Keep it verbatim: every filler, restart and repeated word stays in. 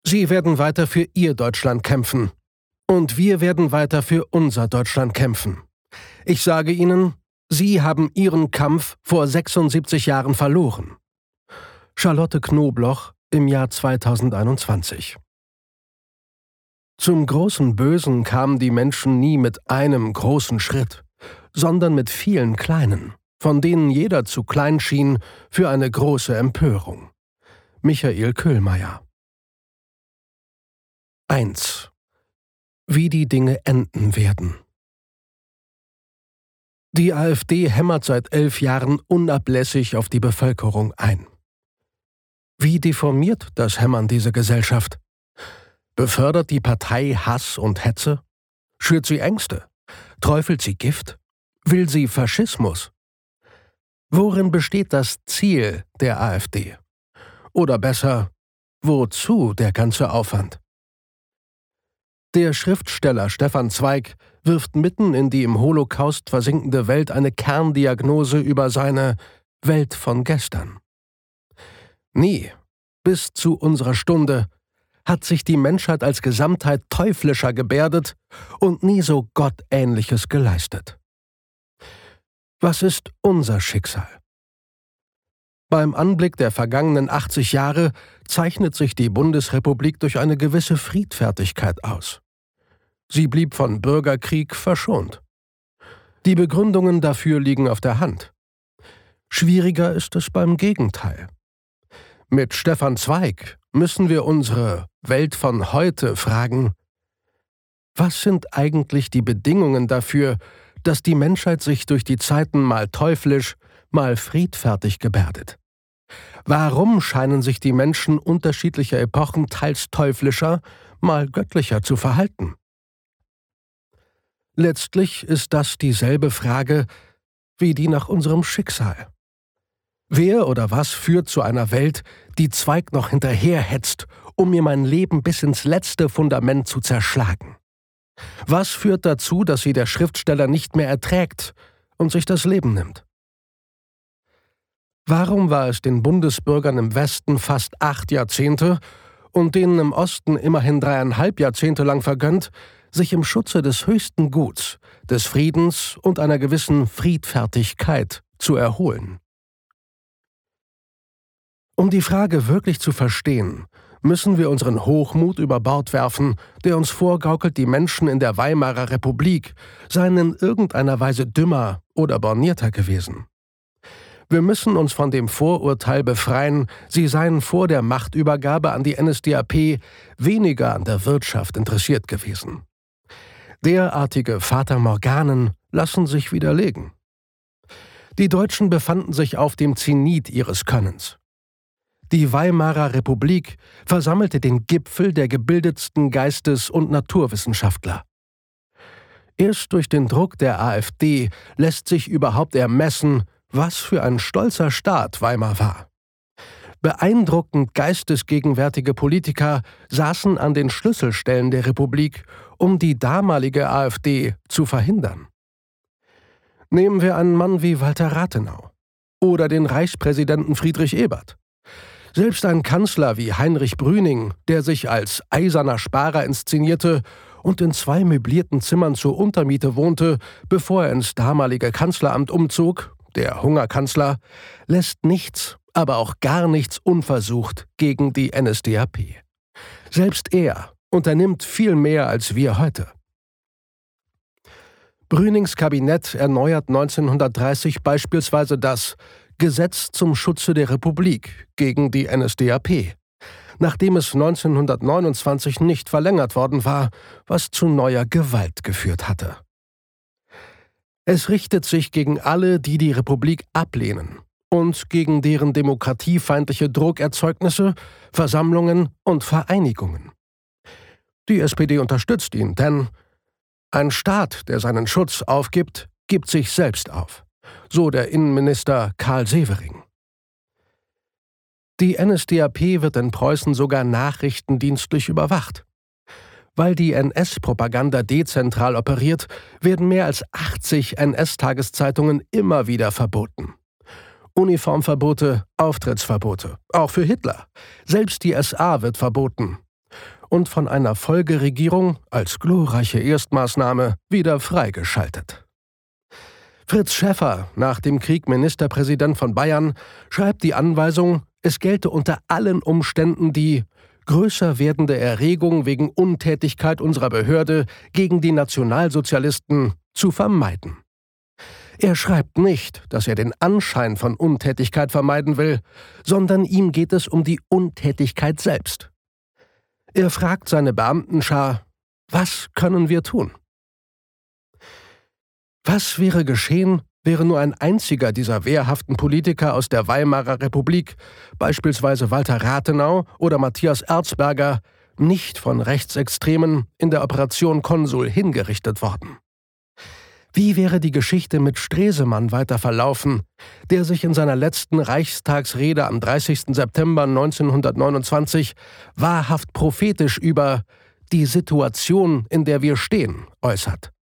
Sie werden weiter für Ihr Deutschland kämpfen. Und wir werden weiter für unser Deutschland kämpfen. Ich sage Ihnen, Sie haben Ihren Kampf vor sechsundsiebzig Jahren verloren. Charlotte Knobloch im Jahr zweitausendeinundzwanzig. Zum großen Bösen kamen die Menschen nie mit einem großen Schritt, sondern mit vielen kleinen, von denen jeder zu klein schien für eine große Empörung. Michael Köhlmeier. eins. Wie die Dinge enden werden. Die AfD hämmert seit elf Jahren unablässig auf die Bevölkerung ein. Wie deformiert das Hämmern diese Gesellschaft? Befördert die Partei Hass und Hetze? Schürt sie Ängste? Träufelt sie Gift? Will sie Faschismus? Worin besteht das Ziel der AfD? Oder besser, wozu der ganze Aufwand? Der Schriftsteller Stefan Zweig wirft mitten in die im Holocaust versinkende Welt eine Kerndiagnose über seine Welt von gestern. Nie, bis zu unserer Stunde, hat sich die Menschheit als Gesamtheit teuflischer gebärdet und nie so Gottähnliches geleistet. Was ist unser Schicksal? Beim Anblick der vergangenen achtzig Jahre zeichnet sich die Bundesrepublik durch eine gewisse Friedfertigkeit aus. Sie blieb von Bürgerkrieg verschont. Die Begründungen dafür liegen auf der Hand. Schwieriger ist es beim Gegenteil. Mit Stefan Zweig müssen wir unsere Welt von heute fragen: Was sind eigentlich die Bedingungen dafür, dass die Menschheit sich durch die Zeiten mal teuflisch, mal friedfertig gebärdet? Warum scheinen sich die Menschen unterschiedlicher Epochen teils teuflischer, mal göttlicher zu verhalten? Letztlich ist das dieselbe Frage wie die nach unserem Schicksal. Wer oder was führt zu einer Welt, die Zweig noch hinterherhetzt, um mir mein Leben bis ins letzte Fundament zu zerschlagen? Was führt dazu, dass sie der Schriftsteller nicht mehr erträgt und sich das Leben nimmt? Warum war es den Bundesbürgern im Westen fast acht Jahrzehnte und denen im Osten immerhin dreieinhalb Jahrzehnte lang vergönnt, sich im Schutze des höchsten Guts, des Friedens und einer gewissen Friedfertigkeit zu erholen? Um die Frage wirklich zu verstehen, müssen wir unseren Hochmut über Bord werfen, der uns vorgaukelt, die Menschen in der Weimarer Republik seien in irgendeiner Weise dümmer oder bornierter gewesen. Wir müssen uns von dem Vorurteil befreien, sie seien vor der Machtübergabe an die N S D A P weniger an der Wirtschaft interessiert gewesen. Derartige Fatamorganen lassen sich widerlegen. Die Deutschen befanden sich auf dem Zenit ihres Könnens. Die Weimarer Republik versammelte den Gipfel der gebildetsten Geistes- und Naturwissenschaftler. Erst durch den Druck der AfD lässt sich überhaupt ermessen, was für ein stolzer Staat Weimar war. Beeindruckend geistesgegenwärtige Politiker saßen an den Schlüsselstellen der Republik, um die damalige AfD zu verhindern. Nehmen wir einen Mann wie Walter Rathenau oder den Reichspräsidenten Friedrich Ebert. Selbst ein Kanzler wie Heinrich Brüning, der sich als eiserner Sparer inszenierte und in zwei möblierten Zimmern zur Untermiete wohnte, bevor er ins damalige Kanzleramt umzog, der Hungerkanzler, lässt nichts, aber auch gar nichts unversucht gegen die N S D A P. Selbst er unternimmt viel mehr als wir heute. Brünings Kabinett erneuert neunzehnhundertdreißig beispielsweise das Gesetz zum Schutze der Republik gegen die N S D A P, nachdem es neunzehnhundertneunundzwanzig nicht verlängert worden war, was zu neuer Gewalt geführt hatte. Es richtet sich gegen alle, die die Republik ablehnen und gegen deren demokratiefeindliche Druckerzeugnisse, Versammlungen und Vereinigungen. Die S P D unterstützt ihn, denn ein Staat, der seinen Schutz aufgibt, gibt sich selbst auf. So der Innenminister Karl Severing. Die N S D A P wird in Preußen sogar nachrichtendienstlich überwacht. Weil die N S-Propaganda dezentral operiert, werden mehr als achtzig N S-Tageszeitungen immer wieder verboten. Uniformverbote, Auftrittsverbote, auch für Hitler. Selbst die S A wird verboten. und von einer Folgeregierung als glorreiche Erstmaßnahme wieder freigeschaltet. Fritz Schäffer, nach dem Krieg Ministerpräsident von Bayern, schreibt die Anweisung, es gelte unter allen Umständen die größer werdende Erregung wegen Untätigkeit unserer Behörde gegen die Nationalsozialisten zu vermeiden. Er schreibt nicht, dass er den Anschein von Untätigkeit vermeiden will, sondern ihm geht es um die Untätigkeit selbst. Er fragt seine Beamtenschar, was können wir tun? Was wäre geschehen, wäre nur ein einziger dieser wehrhaften Politiker aus der Weimarer Republik, beispielsweise Walter Rathenau oder Matthias Erzberger, nicht von Rechtsextremen in der Operation Konsul hingerichtet worden? Wie wäre die Geschichte mit Stresemann weiter verlaufen, der sich in seiner letzten Reichstagsrede am dreißigsten September neunzehnhundertneunundzwanzig wahrhaft prophetisch über die Situation, in der wir stehen, äußert?